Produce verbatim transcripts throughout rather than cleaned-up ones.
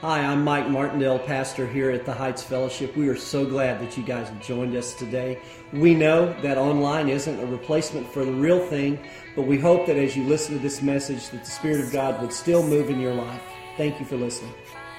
Hi, I'm Mike Martindale, pastor here at the Heights Fellowship. We are so glad that you guys have joined us today. We know that online isn't a replacement for the real thing, but we hope that as you listen to this message, that the Spirit of God would still move in your life. Thank you for listening.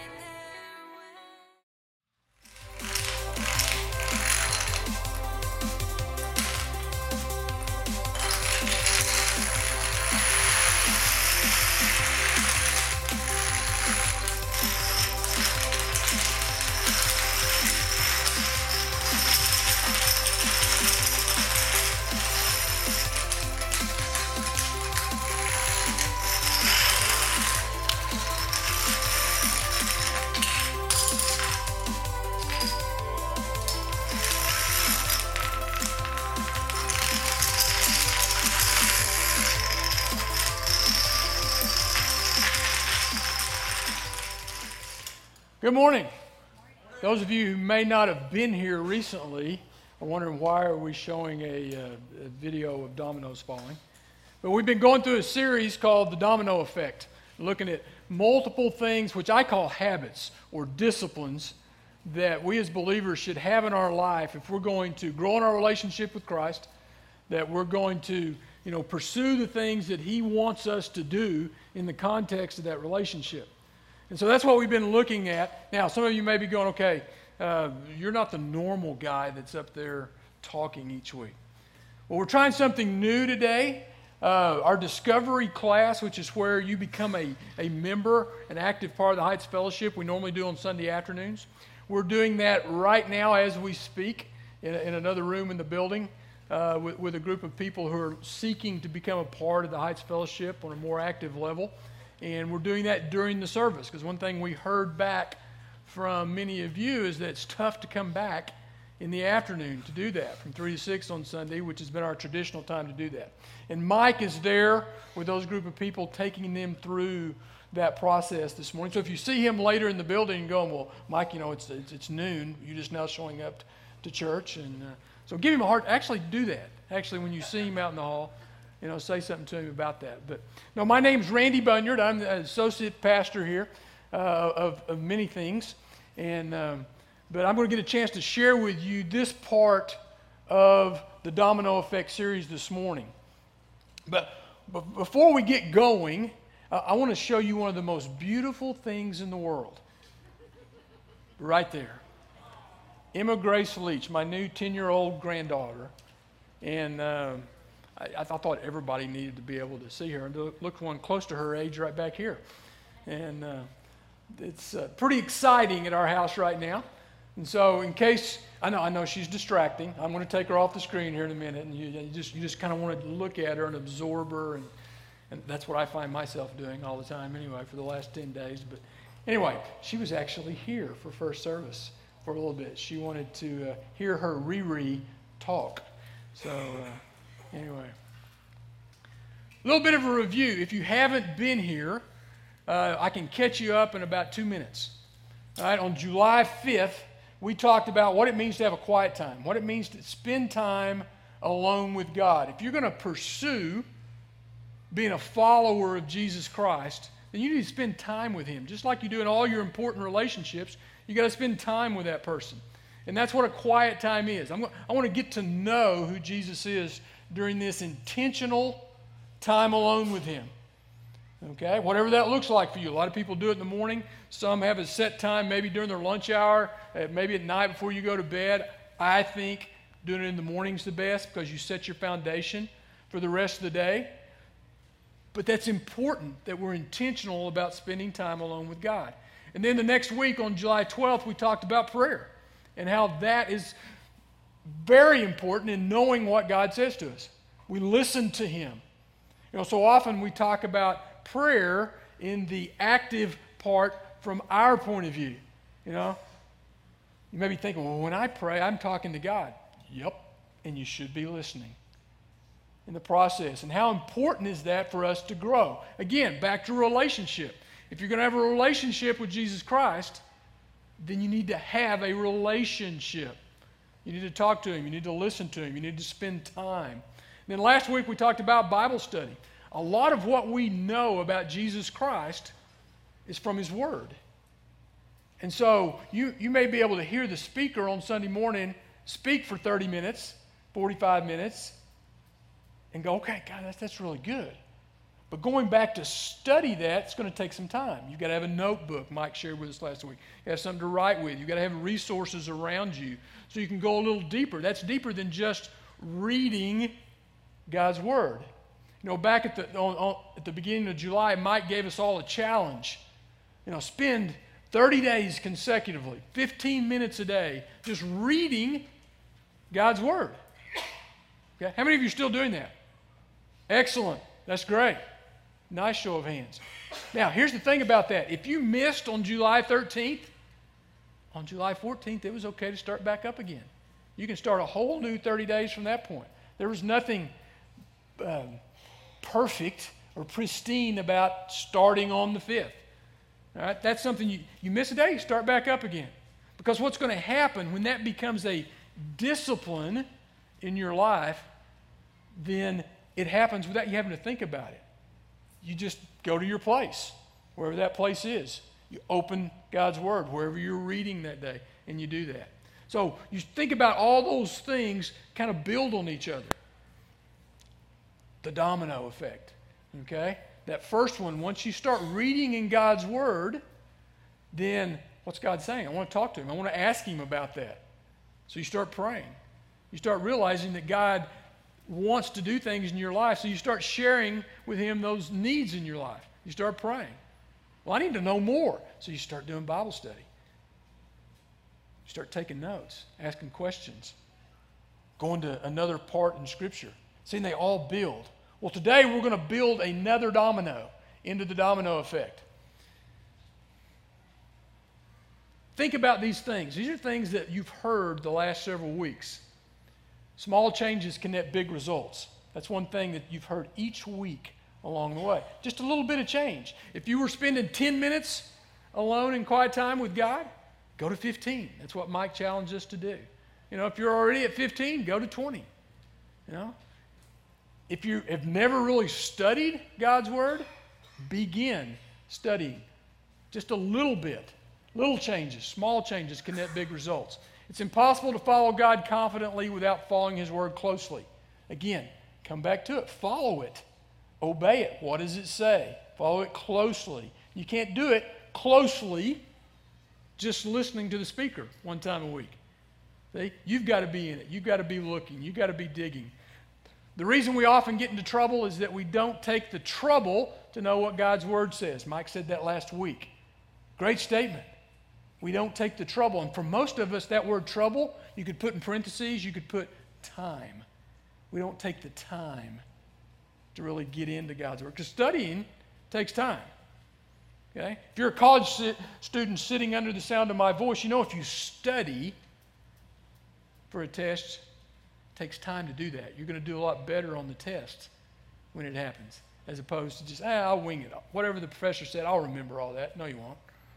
Good morning. Those of you who may not have been here recently are wondering why are we showing a, uh, a video of dominoes falling. But we've been going through a series called The Domino Effect, looking at multiple things which I call habits or disciplines that we as believers should have in our life if we're going to grow in our relationship with Christ, that we're going to, you know, pursue the things that He wants us to do in the context of that relationship. And so that's what we've been looking at. Now, some of you may be going, okay, uh, you're not the normal guy that's up there talking each week. Well, we're trying something new today. Uh, our Discovery class, which is where you become a, a member, an active part of the Heights Fellowship, we normally do on Sunday afternoons. We're doing that right now as we speak in, in another room in the building uh, with, with a group of people who are seeking to become a part of the Heights Fellowship on a more active level. And we're doing that during the service, because one thing we heard back from many of you is that it's tough to come back in the afternoon to do that, from three to six on Sunday, which has been our traditional time to do that. And Mike is there with those group of people, taking them through that process this morning. So if you see him later in the building and going, well, Mike, you know, it's it's, it's noon, you're just now showing up to church. And uh, so give him a heart. Actually do that. Actually, when you see him out in the hall, you know, say something to him about that. But no, my name's Randy Bunyard. I'm the associate pastor here uh, of, of many things. And um, but I'm going to get a chance to share with you this part of the Domino Effect series this morning. But, but before we get going, uh, I want to show you one of the most beautiful things in the world. Right there. Emma Grace Leach, my new ten-year-old granddaughter. And Um, I, I thought everybody needed to be able to see her. And look, one close to her age right back here. And uh, it's uh, pretty exciting at our house right now. And so in case, I know I know she's distracting. I'm going to take her off the screen here in a minute. And you, you just you just kind of want to look at her and absorb her. And, and that's what I find myself doing all the time anyway for the last ten days. But anyway, she was actually here for first service for a little bit. She wanted to uh, hear her Riri talk. So... Uh, Anyway, a little bit of a review. If you haven't been here, uh, I can catch you up in about two minutes. All right, on July fifth, we talked about what it means to have a quiet time, what it means to spend time alone with God. If you're going to pursue being a follower of Jesus Christ, then you need to spend time with Him. Just like you do in all your important relationships, you got to spend time with that person. And that's what a quiet time is. I'm, I want to get to know who Jesus is during this intentional time alone with Him. Okay? Whatever that looks like for you. A lot of people do it in the morning. Some have a set time, maybe during their lunch hour, uh, maybe at night before you go to bed. I think doing it in the morning is the best because you set your foundation for the rest of the day. But that's important that we're intentional about spending time alone with God. And then the next week on July twelfth, we talked about prayer and how that is very important in knowing what God says to us. We listen to Him. You know, so often we talk about prayer in the active part from our point of view. You know, you may be thinking, well, when I pray, I'm talking to God. Yep, and you should be listening in the process. And how important is that for us to grow? Again, back to relationship. If you're going to have a relationship with Jesus Christ, then you need to have a relationship. You need to talk to Him. You need to listen to Him. You need to spend time. And then last week we talked about Bible study. A lot of what we know about Jesus Christ is from His Word. And so you, you may be able to hear the speaker on Sunday morning speak for thirty minutes, forty-five minutes, and go, okay, God, that's, that's really good. But going back to study that, it's going to take some time. You've got to have a notebook. Mike shared with us last week. You have something to write with. You've got to have resources around you so you can go a little deeper. That's deeper than just reading God's Word. You know, back at the, on, on, at the beginning of July, Mike gave us all a challenge. You know, spend thirty days consecutively, fifteen minutes a day, just reading God's Word. Okay? How many of you are still doing that? Excellent. That's great. Nice show of hands. Now, here's the thing about that. If you missed on July thirteenth, on July fourteenth, it was okay to start back up again. You can start a whole new thirty days from that point. There was nothing um, perfect or pristine about starting on the fifth. All right? That's something you, you miss a day, you start back up again. Because what's going to happen when that becomes a discipline in your life, then it happens without you having to think about it. You just go to your place, wherever that place is. You open God's Word, wherever you're reading that day, and you do that. So you think about all those things kind of build on each other. The domino effect, okay? That first one, once you start reading in God's Word, then what's God saying? I want to talk to Him. I want to ask Him about that. So you start praying. You start realizing that God wants to do things in your life, so you start sharing with Him those needs in your life. You start praying. Well, I need to know more. So you start doing Bible study. You start taking notes, asking questions, going to another part in Scripture. Seeing they all build. Well, today we're going to build another domino into the domino effect. Think about these things. These are things that you've heard the last several weeks. Small changes can net big results. That's one thing that you've heard each week along the way. Just a little bit of change. If you were spending ten minutes alone in quiet time with God, go to fifteen. That's what Mike challenged us to do. You know, if you're already at fifteen, go to twenty. You know, if you have never really studied God's Word, begin studying just a little bit. Little changes, small changes can net big results. It's impossible to follow God confidently without following His Word closely. Again, come back to it. Follow it. Obey it. What does it say? Follow it closely. You can't do it closely just listening to the speaker one time a week. See? You've got to be in it. You've got to be looking. You've got to be digging. The reason we often get into trouble is that we don't take the trouble to know what God's Word says. Mike said that last week. Great statement. We don't take the trouble. And for most of us, that word trouble, you could put in parentheses, you could put time. We don't take the time to really get into God's Word. Because studying takes time. Okay? If you're a college si- student sitting under the sound of my voice, you know if you study for a test, it takes time to do that. You're going to do a lot better on the test when it happens, as opposed to just, ah, I'll wing it. Whatever the professor said, I'll remember all that. No, you won't.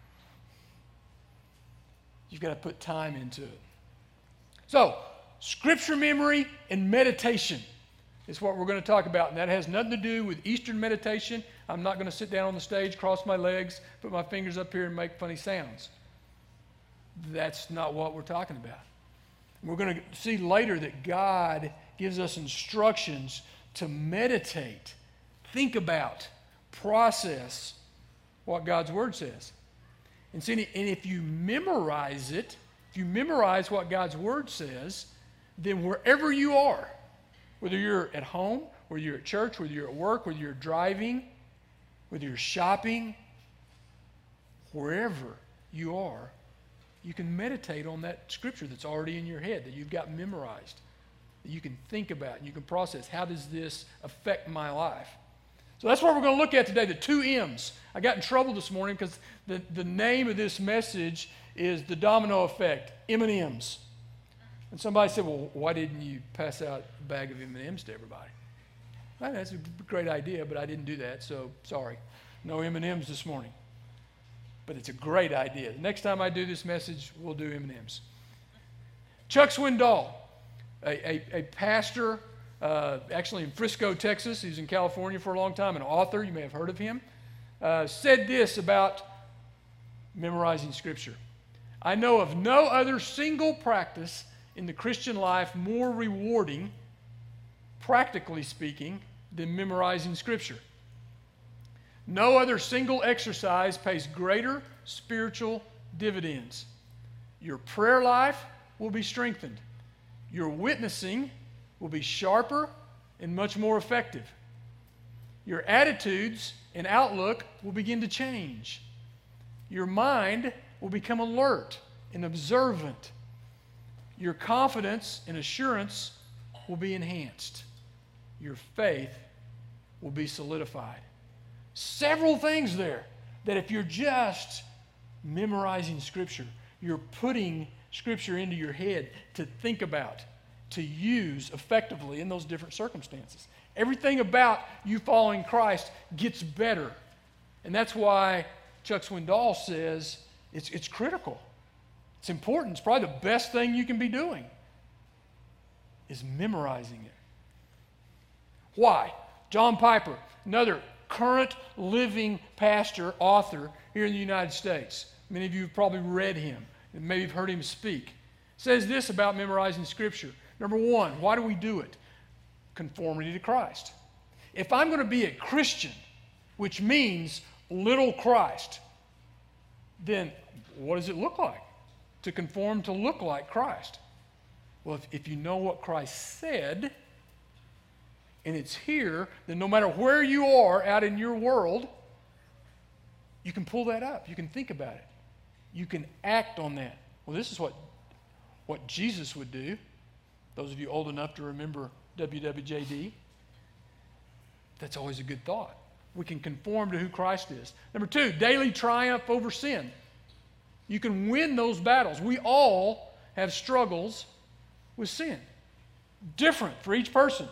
You've got to put time into it. So, Scripture memory and meditation is what we're going to talk about. And that has nothing to do with Eastern meditation. I'm not going to sit down on the stage, cross my legs, put my fingers up here and make funny sounds. That's not what we're talking about. We're going to see later that God gives us instructions to meditate, think about, process what God's Word says. And see, and if you memorize it, if you memorize what God's Word says, then wherever you are, whether you're at home, whether you're at church, whether you're at work, whether you're driving, whether you're shopping, wherever you are, you can meditate on that Scripture that's already in your head, that you've got memorized, that you can think about and you can process. How does this affect my life? So that's what we're going to look at today, the two M's. I got in trouble this morning because the, the name of this message is the domino effect, M and M's. And somebody said, well, why didn't you pass out a bag of M and M's to everybody? Well, that's a great idea, but I didn't do that, so sorry. No M and M's this morning. But it's a great idea. The next time I do this message, we'll do M and M's. Chuck Swindoll, a, a, a pastor, uh, actually in Frisco, Texas. He was in California for a long time, an author. You may have heard of him. Uh, said this about memorizing Scripture. I know of no other single practice in the Christian life more rewarding, practically speaking, than memorizing Scripture. No other single exercise pays greater spiritual dividends. Your prayer life will be strengthened. Your witnessing will be sharper and much more effective. Your attitudes and outlook will begin to change. Your mind will become alert and observant. Your confidence and assurance will be enhanced. Your faith will be solidified. Several things there that if you're just memorizing Scripture, you're putting Scripture into your head to think about, to use effectively in those different circumstances. Everything about you following Christ gets better. And that's why Chuck Swindoll says it's, it's critical. It's important. It's probably the best thing you can be doing is memorizing it. Why? John Piper, another current living pastor, author here in the United States. Many of you have probably read him and maybe have heard him speak. Says this about memorizing Scripture. Number one, why do we do it? Conformity to Christ. If I'm going to be a Christian, which means little Christ, then what does it look like to conform to look like Christ? Well, if, if you know what Christ said, and it's here, then no matter where you are out in your world, you can pull that up. You can think about it. You can act on that. Well, this is what, what Jesus would do. Those of you old enough to remember W W J D, that's always a good thought. We can conform to who Christ is. Number two, daily triumph over sin. You can win those battles. We all have struggles with sin. Different for each person.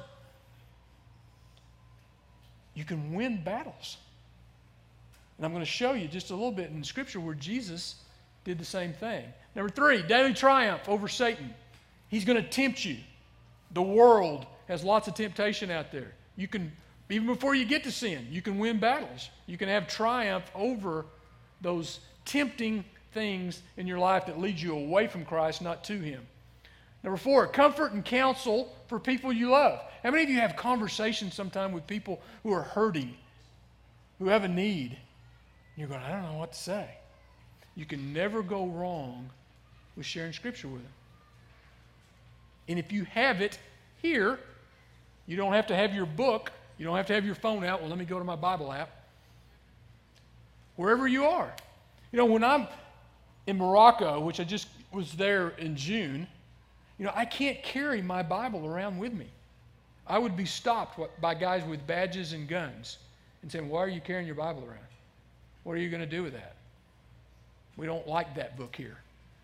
You can win battles. And I'm going to show you just a little bit in Scripture where Jesus did the same thing. Number three, daily triumph over Satan. He's going to tempt you. The world has lots of temptation out there. You can, even before you get to sin, you can win battles. You can have triumph over those tempting things in your life that lead you away from Christ, not to Him. Number four, comfort and counsel for people you love. How many of you have conversations sometime with people who are hurting, who have a need? And you're going, I don't know what to say. You can never go wrong with sharing Scripture with them. And if you have it here, you don't have to have your book. You don't have to have your phone out. Well, let me go to my Bible app. Wherever you are. You know, when I'm in Morocco, which I just was there in June, you know, I can't carry my Bible around with me. I would be stopped by guys with badges and guns and saying, why are you carrying your Bible around? What are you going to do with that? We don't like that book here.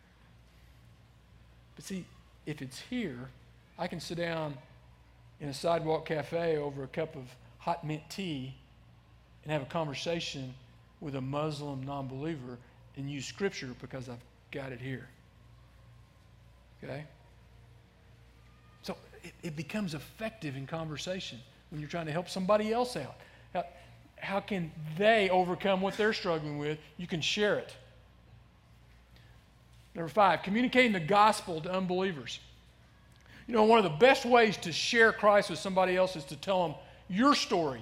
But see, if it's here, I can sit down in a sidewalk cafe over a cup of hot mint tea and have a conversation with a Muslim non-believer and use Scripture because I've got it here. Okay? So it, it becomes effective in conversation when you're trying to help somebody else out. How, how can they overcome what they're struggling with? You can share it. Number five, communicating the gospel to unbelievers. You know, one of the best ways to share Christ with somebody else is to tell them your story.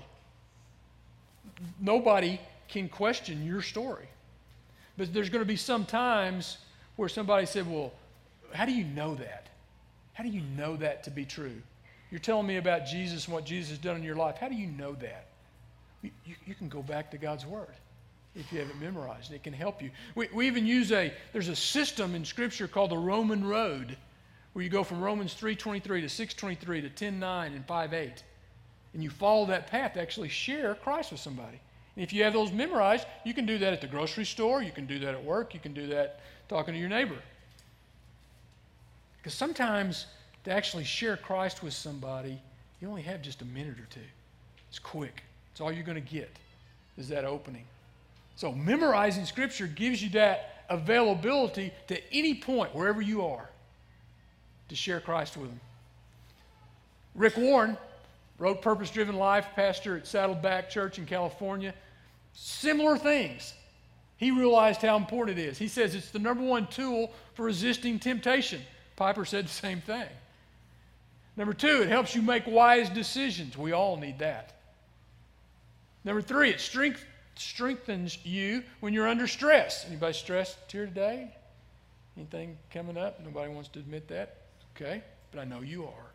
Nobody can question your story. But there's going to be some times where somebody said, well, how do you know that? How do you know that to be true? You're telling me about Jesus and what Jesus has done in your life. How do you know that? You, you, you can go back to God's Word if you haven't memorized. It can help you. We, we even use a, there's a system in Scripture called the Roman Road, where you go from Romans three twenty-three to six twenty-three to ten nine and five eight. And you follow that path to actually share Christ with somebody. And if you have those memorized, you can do that at the grocery store, you can do that at work, you can do that talking to your neighbor. Because sometimes to actually share Christ with somebody, you only have just a minute or two. It's quick. It's all you're going to get is that opening. So memorizing Scripture gives you that availability to any point, wherever you are, to share Christ with them. Rick Warren wrote Purpose Driven Life, pastor at Saddleback Church in California. Similar things. He realized how important it is. He says it's the number one tool for resisting temptation. Piper said the same thing. Number two, it helps you make wise decisions. We all need that. Number three, it strength, strengthens you when you're under stress. Anybody stressed here today? Anything coming up? Nobody wants to admit that? Okay, but I know you are.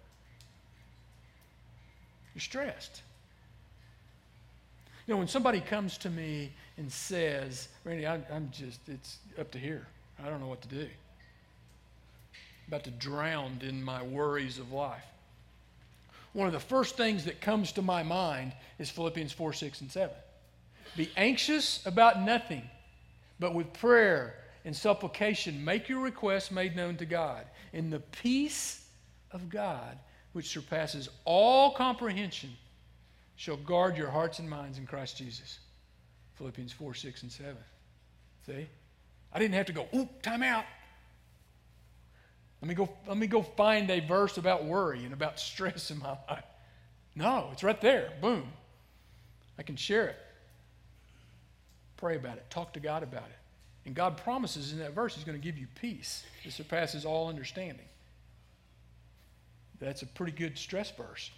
You're stressed. You know, when somebody comes to me and says, Randy, I'm, I'm just, it's up to here. I don't know what to do. About to drown in my worries of life. One of the first things that comes to my mind is Philippians four, six, and seven. Be anxious about nothing, but with prayer and supplication, make your requests made known to God. In the peace of God, which surpasses all comprehension, shall guard your hearts and minds in Christ Jesus. Philippians four, six, and seven. See? I didn't have to go, ooh, time out. Let me go, let me go find a verse about worry and about stress in my life. No, it's right there. Boom. I can share it. Pray about it. Talk to God about it. And God promises in that verse He's going to give you peace that surpasses all understanding. That's a pretty good stress verse.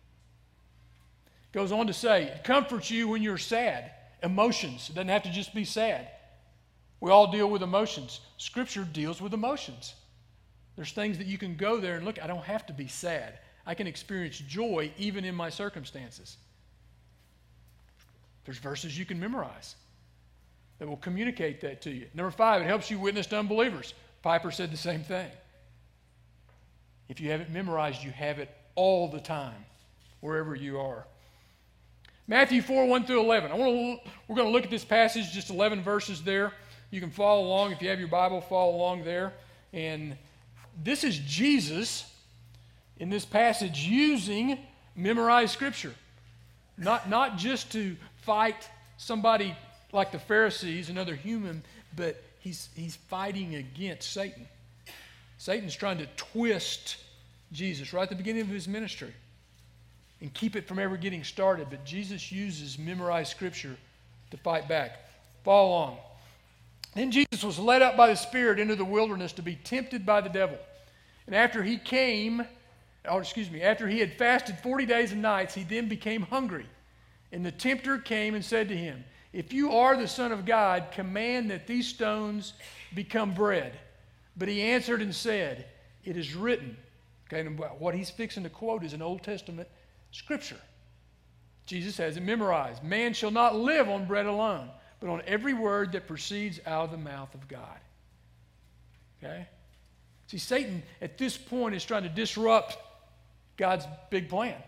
Goes on to say, it comforts you when you're sad. Emotions. It doesn't have to just be sad. We all deal with emotions. Scripture deals with emotions. There's things that you can go there and look, I don't have to be sad. I can experience joy even in my circumstances. There's verses you can memorize that will communicate that to you. Number five, it helps you witness to unbelievers. Piper said the same thing. If you have it memorized, you have it all the time, wherever you are. Matthew four, one through eleven. I want to, we're going to look at this passage, just eleven verses there. You can follow along. If you have your Bible, follow along there. And this is Jesus in this passage using memorized Scripture. Not, not just to fight somebody like the Pharisees, another human, but he's, he's fighting against Satan. Satan's trying to twist Jesus right at the beginning of his ministry and keep it from ever getting started. But Jesus uses memorized Scripture to fight back. Follow along. Then Jesus was led up by the Spirit into the wilderness to be tempted by the devil. And after he came, or excuse me, after he had fasted forty days and nights, he then became hungry. And the tempter came and said to him, if you are the Son of God, command that these stones become bread. But he answered and said, it is written. Okay, and what he's fixing to quote is an Old Testament scripture. Jesus has it memorized. Man shall not live on bread alone, but on every word that proceeds out of the mouth of God. Okay? See, Satan at this point is trying to disrupt God's big plan.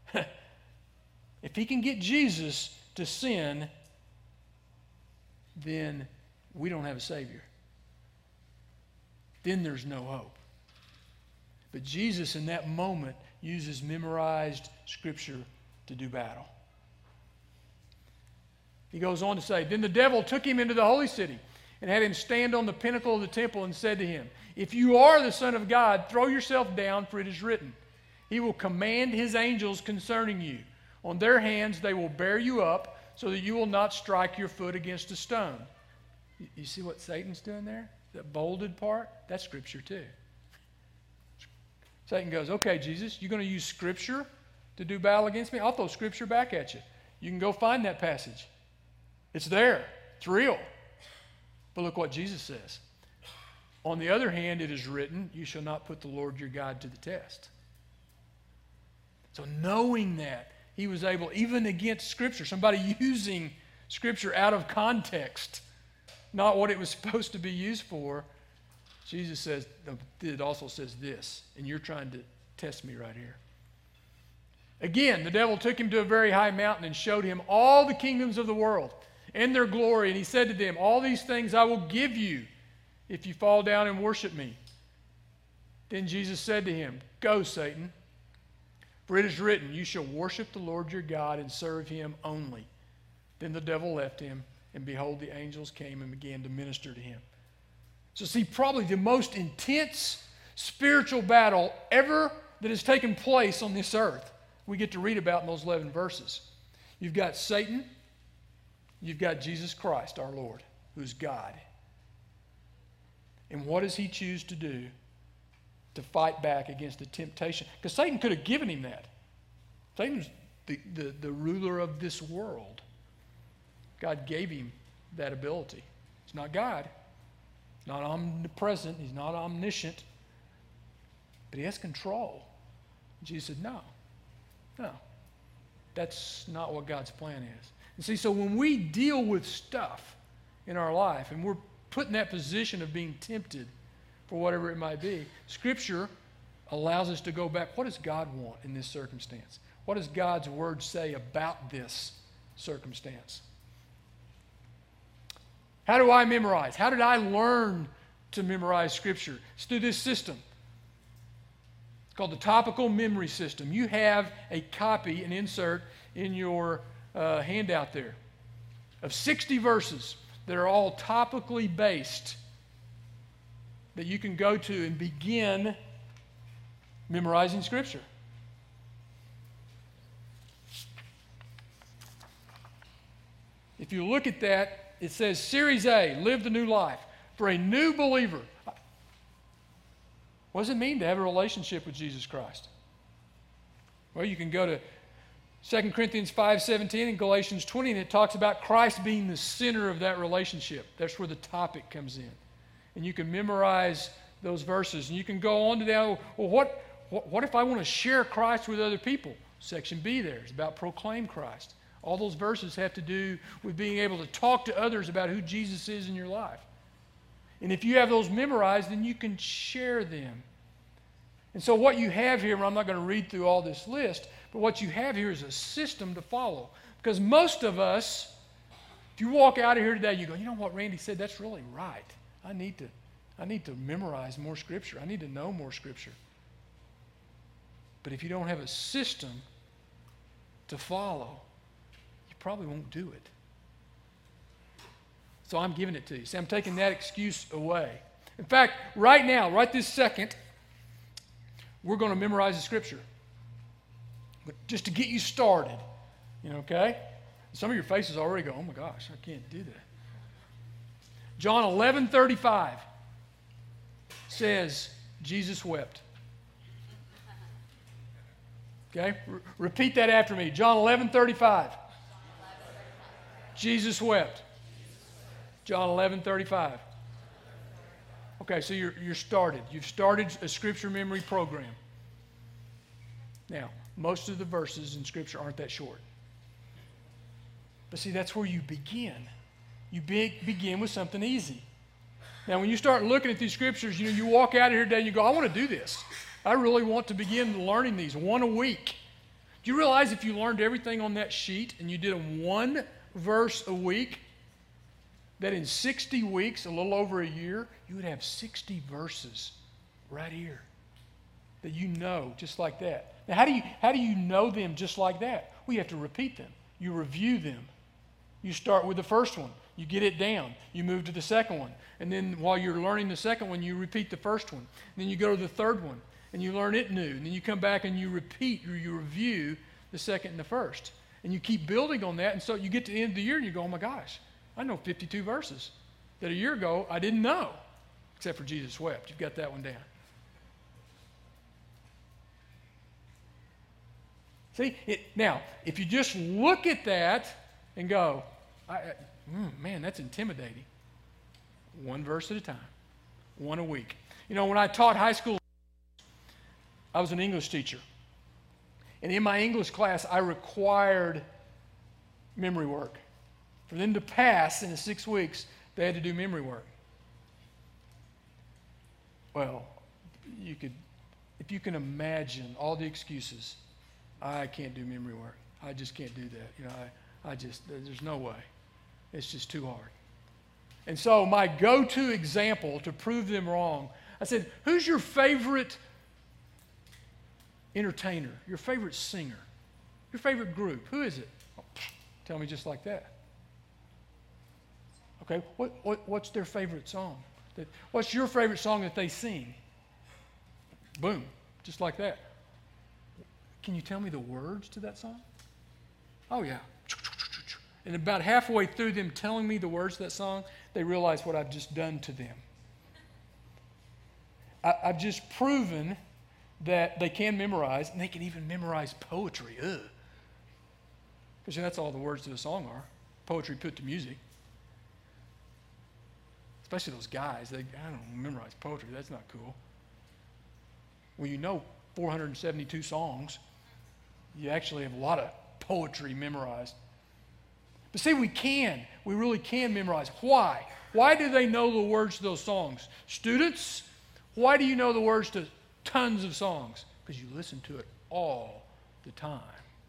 If he can get Jesus to sin, then we don't have a Savior. Then there's no hope. But Jesus in that moment uses memorized Scripture to do battle. He goes on to say, then the devil took him into the holy city and had him stand on the pinnacle of the temple and said to him, if you are the Son of God, throw yourself down, for it is written, he will command his angels concerning you. On their hands they will bear you up so that you will not strike your foot against a stone. You see what Satan's doing there? That bolded part? That's Scripture too. Satan goes, okay, Jesus, you're going to use Scripture to do battle against me? I'll throw Scripture back at you. You can go find that passage. It's there. It's real. But look what Jesus says. On the other hand, it is written, you shall not put the Lord your God to the test. So knowing that, he was able, even against Scripture, somebody using Scripture out of context, not what it was supposed to be used for, Jesus says, it also says this, and you're trying to test me right here. Again, the devil took him to a very high mountain and showed him all the kingdoms of the world and their glory. And he said to them, all these things I will give you if you fall down and worship me. Then Jesus said to him, go, Satan, for it is written, you shall worship the Lord your God and serve him only. Then the devil left him, and behold, the angels came and began to minister to him. So see, probably the most intense spiritual battle ever that has taken place on this earth, we get to read about in those eleven verses. You've got Satan, you've got Jesus Christ, our Lord. who's God. And what does he choose to do to fight back against the temptation? Because Satan could have given him that. Satan's the, the, the ruler of this world. God gave him that ability. He's not God. He's not omnipresent. He's not omniscient. But he has control. Jesus said, no. No. That's not what God's plan is. And see, so when we deal with stuff in our life and we're put in that position of being tempted for whatever it might be, Scripture allows us to go back. What does God want in this circumstance? What does God's Word say about this circumstance? How do I memorize? How did I learn to memorize Scripture? It's through this system. It's called the topical memory system. You have a copy, an insert in your uh, handout there of sixty verses that are all topically based that you can go to and begin memorizing Scripture. If you look at that, it says Series A, Live the New Life, for a new believer. What does it mean to have a relationship with Jesus Christ? Well, you can go to Second Corinthians five seventeen and Galatians twenty, and it talks about Christ being the center of that relationship. That's where the topic comes in. And you can memorize those verses. And you can go on to that, well, what, what, what if I want to share Christ with other people? Section B there is about proclaim Christ. All those verses have to do with being able to talk to others about who Jesus is in your life. And if you have those memorized, then you can share them. And so what you have here, and I'm not going to read through all this list, but what you have here is a system to follow. Because most of us, if you walk out of here today, you go, you know what Randy said, that's really right. I need to, I need to memorize more Scripture. I need to know more Scripture. But if you don't have a system to follow, you probably won't do it. So I'm giving it to you. See, I'm taking that excuse away. In fact, right now, right this second, we're going to memorize the Scripture. But just to get you started, you know, okay? Some of your faces already go, oh my gosh, I can't do that. John eleven thirty-five says, Jesus wept. Okay? Re- repeat that after me. John eleven thirty-five. Jesus wept. John eleven thirty-five. Okay, so you're, you're started. You've started a Scripture memory program. Now, most of the verses in Scripture aren't that short. But see, that's where you begin. You be, begin with something easy. Now, when you start looking at these Scriptures, you know, you walk out of here today and you go, I want to do this. I really want to begin learning these, one a week. Do you realize if you learned everything on that sheet and you did them one verse a week, that in sixty weeks, a little over a year, you would have sixty verses right here that you know just like that. Now, how do you, how do you know them just like that? Well, you have to repeat them. You review them. You start with the first one. You get it down. You move to the second one. And then while you're learning the second one, you repeat the first one. And then you go to the third one, and you learn it new. And then you come back and you repeat, or you review the second and the first. And you keep building on that. And so you get to the end of the year, and you go, oh my gosh, I know fifty-two verses that a year ago I didn't know, except for Jesus wept. You've got that one down. See, it, now, if you just look at that and go, I, I, mm, man, that's intimidating. One verse at a time, one a week. You know, when I taught high school, I was an English teacher. And in my English class, I required memory work. For them to pass in the six weeks, they had to do memory work. Well, you could, if you can imagine all the excuses, I can't do memory work. I just can't do that. You know, I, I just, there's no way. It's just too hard. And so my go-to example to prove them wrong, I said, who's your favorite entertainer, your favorite singer, your favorite group? Who is it? Oh, tell me just like that. Okay, what, what, what's their favorite song? That, what's your favorite song that they sing? Boom, just like that. Can you tell me the words to that song? Oh, yeah. And about halfway through them telling me the words of that song, they realize what I've just done to them. I, I've just proven that they can memorize, and they can even memorize poetry. Ugh. Because that's all the words to the song are. Poetry put to music. Especially those guys. They, I don't memorize poetry. That's not cool. Well, you know four hundred seventy-two songs. You actually have a lot of poetry memorized. But see, we can. We really can memorize. Why? Why do they know the words to those songs? Students, why do you know the words to tons of songs? Because you listen to it all the time.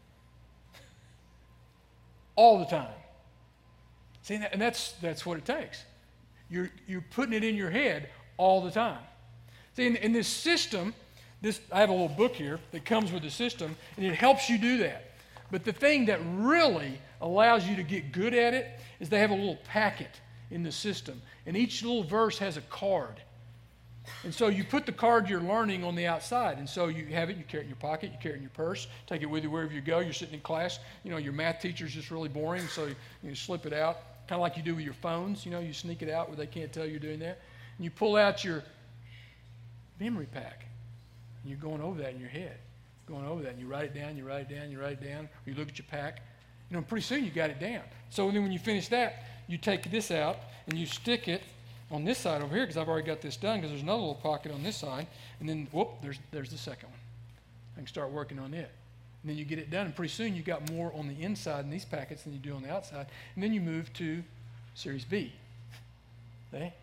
All the time. See, and that's, that's what it takes. You're, you're putting it in your head all the time. See, in, in this system, this, I have a little book here that comes with the system, and it helps you do that. But the thing that really allows you to get good at it is they have a little packet in the system, and each little verse has a card. And so you put the card you're learning on the outside, and so you have it, you carry it in your pocket, you carry it in your purse, take it with you wherever you go. You're sitting in class, you know, your math teacher's just really boring, so you, you slip it out, kind of like you do with your phones, you know, you sneak it out where they can't tell you're doing that. And you pull out your memory pack, and you're going over that in your head. Going over that, and you write it down, you write it down, you write it down, or you look at your pack. You know, pretty soon you got it down. So then when you finish that, you take this out, and you stick it on this side over here, because I've already got this done, because there's another little pocket on this side, and then, whoop, there's, there's the second one. I can start working on it. And then you get it done, and pretty soon you got more on the inside in these packets than you do on the outside, and then you move to Series B. Okay?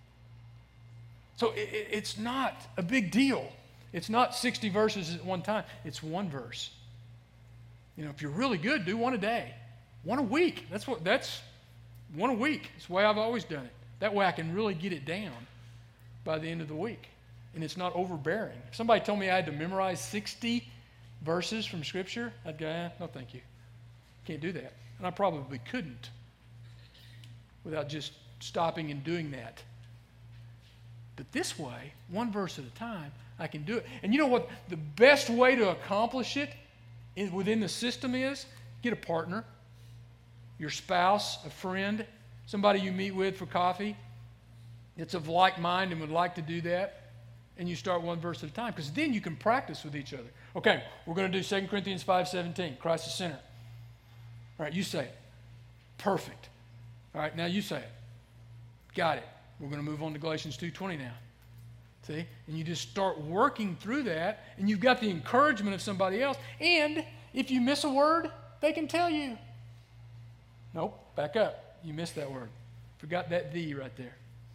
So it, it, it's not a big deal. It's not sixty verses at one time. It's one verse. You know, if you're really good, do one a day. One a week. That's what, that's one a week. It's the way I've always done it. That way I can really get it down by the end of the week. And it's not overbearing. If somebody told me I had to memorize sixty verses from Scripture, I'd go, eh, no thank you. Can't do that. And I probably couldn't without just stopping and doing that. But this way, one verse at a time, I can do it. And you know what the best way to accomplish it in, within the system is? Get a partner, your spouse, a friend, somebody you meet with for coffee that's of like mind and would like to do that, and you start one verse at a time, because then you can practice with each other. Okay, we're going to do Second Corinthians five seventeen, Christ the center. All right, you say it. Perfect. All right, now you say it. Got it. We're going to move on to Galatians two twenty now. See? And you just start working through that, and you've got the encouragement of somebody else. And if you miss a word, they can tell you. Nope, back up. You missed that word. Forgot that "the" right there.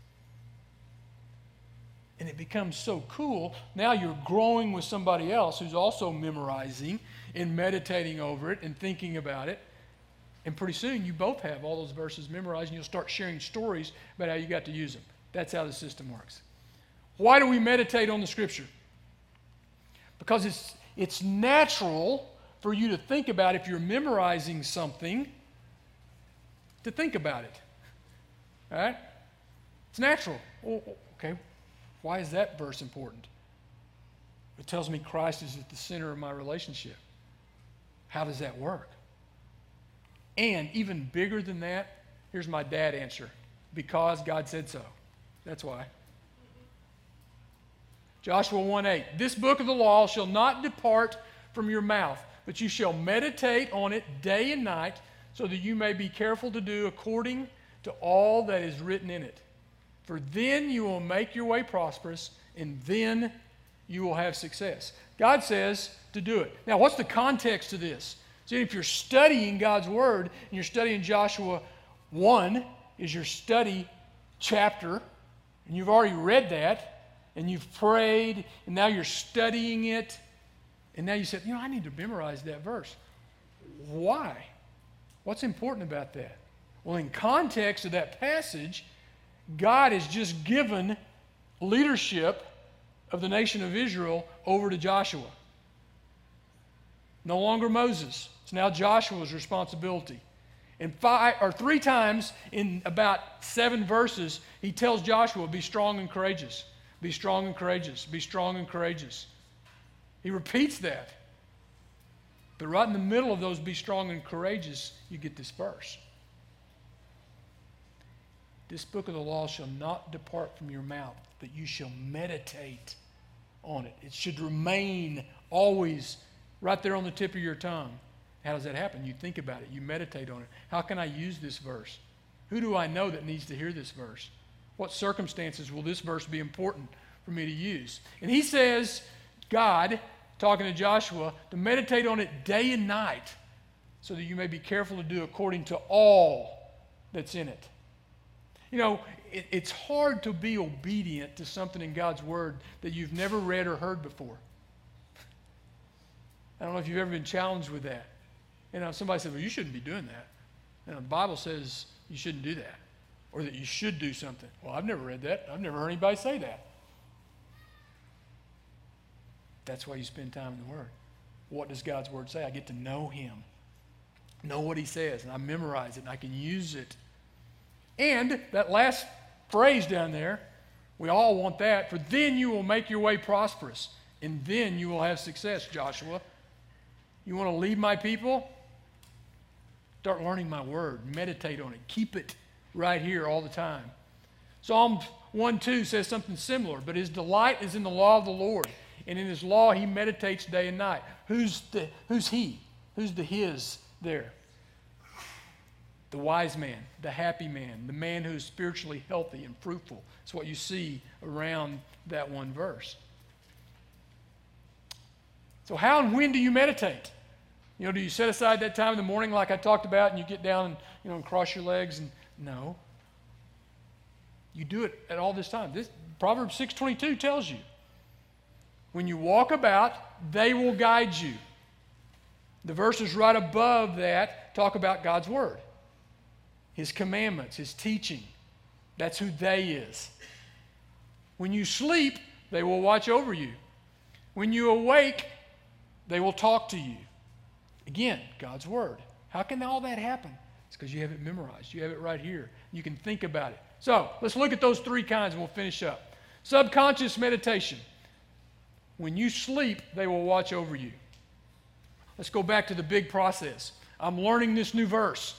And it becomes so cool. Now you're growing with somebody else who's also memorizing and meditating over it and thinking about it. And pretty soon you both have all those verses memorized, and you'll start sharing stories about how you got to use them. That's how the system works. Why do we meditate on the Scripture? Because it's, it's natural for you to think about, if you're memorizing something, to think about it. All right? It's natural. Oh, okay, why is that verse important? It tells me Christ is at the center of my relationship. How does that work? And even bigger than that, here's my dad answer. Because God said so. That's why. Joshua one eight, this book of the law shall not depart from your mouth, but you shall meditate on it day and night, so that you may be careful to do according to all that is written in it. For then you will make your way prosperous, and then you will have success. God says to do it. Now, what's the context to this? See, if you're studying God's Word, and you're studying Joshua one, is your study chapter, and you've already read that, and you've prayed, and now you're studying it, and now you said, you know, I need to memorize that verse. Why? What's important about that? Well, in context of that passage, God has just given leadership of the nation of Israel over to Joshua. No longer Moses. It's now Joshua's responsibility. And five or three times in about seven verses, he tells Joshua, be strong and courageous. Be strong and courageous. Be strong and courageous. He repeats that. But right in the middle of those be strong and courageous, you get this verse. This book of the law shall not depart from your mouth, but you shall meditate on it. It should remain always right there on the tip of your tongue. How does that happen? You think about it. You meditate on it. How can I use this verse? Who do I know that needs to hear this verse? What circumstances will this verse be important for me to use? And he says, God, talking to Joshua, to meditate on it day and night so that you may be careful to do according to all that's in it. You know, it, it's hard to be obedient to something in God's Word that you've never read or heard before. I don't know if you've ever been challenged with that. You know, somebody said, well, you shouldn't be doing that. You know, the Bible says you shouldn't do that, or that you should do something. Well, I've never read that. I've never heard anybody say that. That's why you spend time in the Word. What does God's Word say? I get to know Him, know what He says, and I memorize it, and I can use it. And that last phrase down there, we all want that, for then you will make your way prosperous, and then you will have success, Joshua. You want to lead my people? Start learning my word. Meditate on it. Keep it right here all the time. Psalm one two says something similar, but his delight is in the law of the Lord, and in his law he meditates day and night. Who's the, who's he? Who's the his there? The wise man, the happy man, the man who is spiritually healthy and fruitful. It's what you see around that one verse. So how and when do you meditate? You know, do you set aside that time in the morning like I talked about and you get down and, you know, and cross your legs? And no. You do it at all this time. This Proverbs six twenty-two tells you, when you walk about, they will guide you. The verses right above that talk about God's Word, His commandments, His teaching. That's who they is. When you sleep, they will watch over you. When you awake, they will talk to you. Again, God's Word. How can all that happen? It's because you have it memorized. You have it right here. You can think about it. So, let's look at those three kinds and we'll finish up. Subconscious meditation. When you sleep, they will watch over you. Let's go back to the big process. I'm learning this new verse.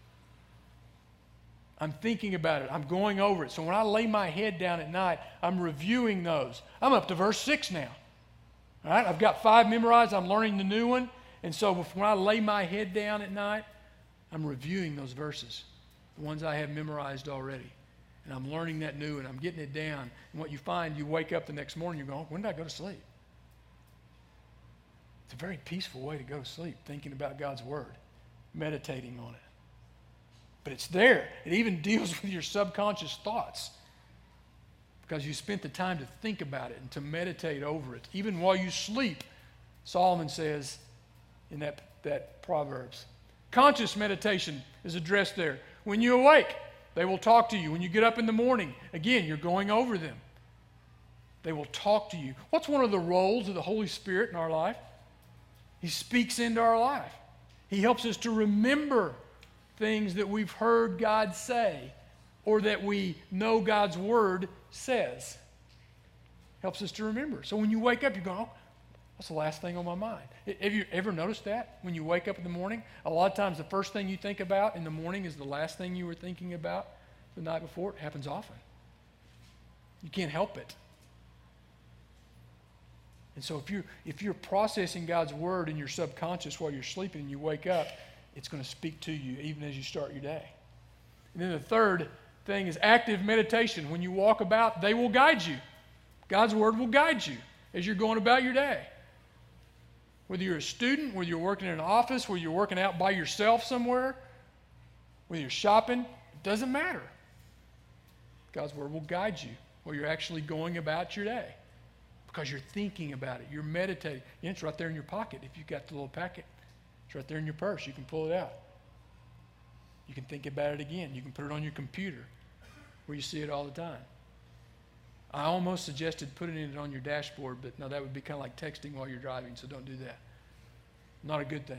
I'm thinking about it. I'm going over it. So when I lay my head down at night, I'm reviewing those. I'm up to verse six now. All right? I've got five memorized. I'm learning the new one. And so when I lay my head down at night, I'm reviewing those verses, the ones I have memorized already. And I'm learning that new, and I'm getting it down. And what you find, you wake up the next morning, you're going, when did I go to sleep? It's a very peaceful way to go to sleep, thinking about God's Word, meditating on it. But it's there. It even deals with your subconscious thoughts because you spent the time to think about it and to meditate over it. Even while you sleep, Solomon says in that, that Proverbs. Conscious meditation is addressed there. When you awake, they will talk to you. When you get up in the morning, again, you're going over them. They will talk to you. What's one of the roles of the Holy Spirit in our life? He speaks into our life. He helps us to remember things that we've heard God say or that we know God's Word says. Helps us to remember. So when you wake up, you're going, oh, what's the last thing on my mind? Have you ever noticed that? When you wake up in the morning, a lot of times the first thing you think about in the morning is the last thing you were thinking about the night before. It happens often. You can't help it. And so if you're, if you're processing God's Word in your subconscious while you're sleeping and you wake up, it's going to speak to you even as you start your day. And then the third thing is active meditation. When you walk about, they will guide you. God's Word will guide you as you're going about your day. Whether you're a student, whether you're working in an office, whether you're working out by yourself somewhere, whether you're shopping, it doesn't matter. God's Word will guide you while you're actually going about your day because you're thinking about it. You're meditating. Yeah, it's right there in your pocket if you've got the little packet. It's right there in your purse. You can pull it out. You can think about it again. You can put it on your computer where you see it all the time. I almost suggested putting it on your dashboard, but no, that would be kind of like texting while you're driving, so don't do that. Not a good thing.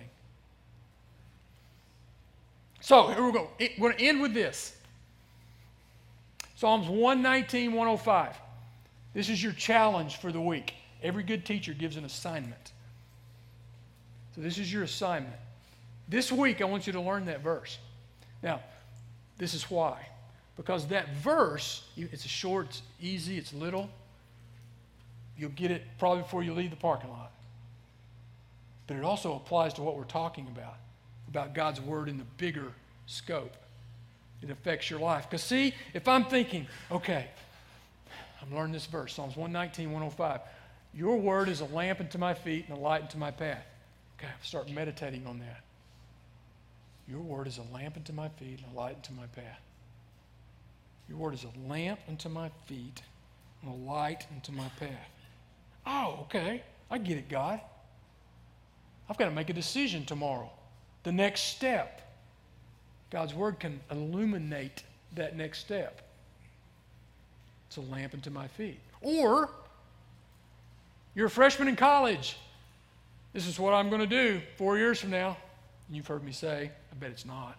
So, here we go. We're going to end with this. Psalms one nineteen, one oh five. This is your challenge for the week. Every good teacher gives an assignment. So this is your assignment. This week, I want you to learn that verse. Now, this is why. Because that verse, it's a short, it's easy, it's little. You'll get it probably before you leave the parking lot. But it also applies to what we're talking about, about God's Word in the bigger scope. It affects your life. Because see, if I'm thinking, okay, I'm learning this verse, Psalms one nineteen, one oh five. Your Word is a lamp unto my feet and a light unto my path. Okay, I start meditating on that. Your Word is a lamp unto my feet and a light unto my path. Your Word is a lamp unto my feet and a light unto my path. Oh, okay. I get it, God. I've got to make a decision tomorrow. The next step. God's Word can illuminate that next step. It's a lamp unto my feet. Or, you're a freshman in college. This is what I'm going to do four years from now. And you've heard me say, I bet it's not.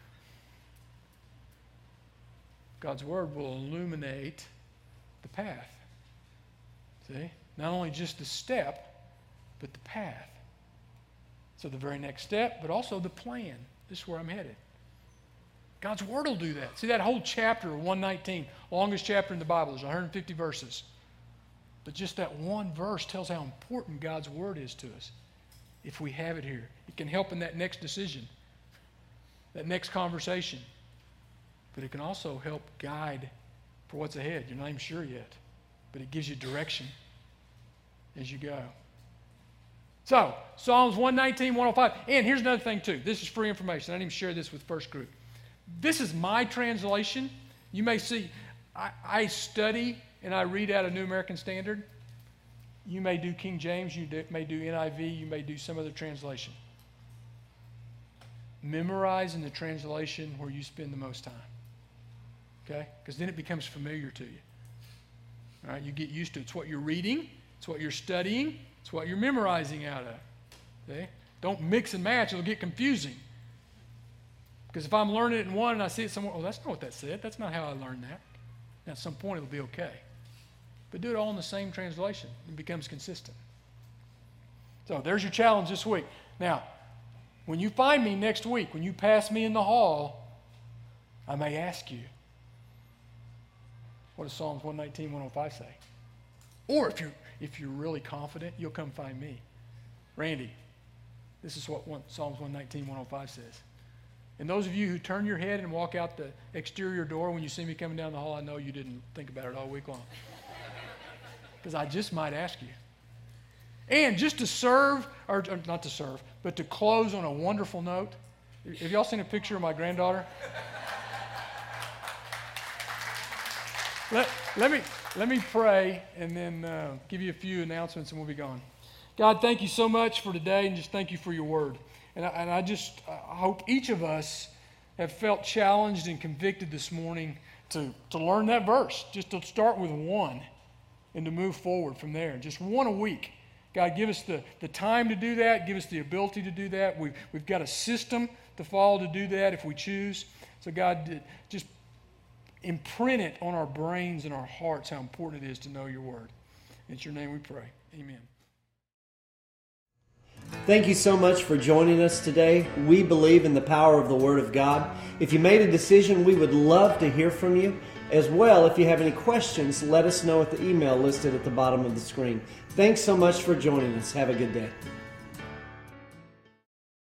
God's Word will illuminate the path. See? Not only just the step, but the path. So the very next step, but also the plan. This is where I'm headed. God's Word will do that. See, that whole chapter of one nineteen, longest chapter in the Bible, there's one hundred fifty verses. But just that one verse tells how important God's Word is to us. If we have it here, it can help in that next decision, that next conversation. But it can also help guide for what's ahead. You're not even sure yet, but it gives you direction as you go. So, Psalms one nineteen, one oh five. And here's another thing too. This is free information. I didn't even share this with First Group. This is my translation. You may see, I, I study and I read out a New American Standard. You may do King James, you do, may do N I V, you may do some other translation. Memorize in the translation where you spend the most time. Okay? Because then it becomes familiar to you. All right? You get used to it. It's what you're reading. It's what you're studying. It's what you're memorizing out of. Okay? Don't mix and match. It'll get confusing. Because if I'm learning it in one and I see it somewhere, oh, that's not what that said. That's not how I learned that. And at some point, it'll be okay. But do it all in the same translation. It becomes consistent. So there's your challenge this week. Now, when you find me next week, when you pass me in the hall, I may ask you, what does Psalms one nineteen, one oh five say? Or if you're, if you're really confident, you'll come find me. Randy, this is what one, Psalms one nineteen, one oh five says. And those of you who turn your head and walk out the exterior door when you see me coming down the hall, I know you didn't think about it all week long. Because I just might ask you. And just to serve, or, or not to serve, but to close on a wonderful note. Have y'all seen a picture of my granddaughter? let, let, me, let me pray and then uh, give you a few announcements and we'll be gone. God, thank you so much for today and just thank you for your word. And I, and I just I hope each of us have felt challenged and convicted this morning to, to learn that verse, just to start with one and to move forward from there. Just one a week. God, give us the, the time to do that. Give us the ability to do that. We've, we've got a system to follow to do that if we choose. So God, just imprint it on our brains and our hearts how important it is to know your word. In your name we pray. Amen. Thank you so much for joining us today. We believe in the power of the Word of God. If you made a decision, we would love to hear from you. As well, if you have any questions, let us know at the email listed at the bottom of the screen. Thanks so much for joining us. Have a good day.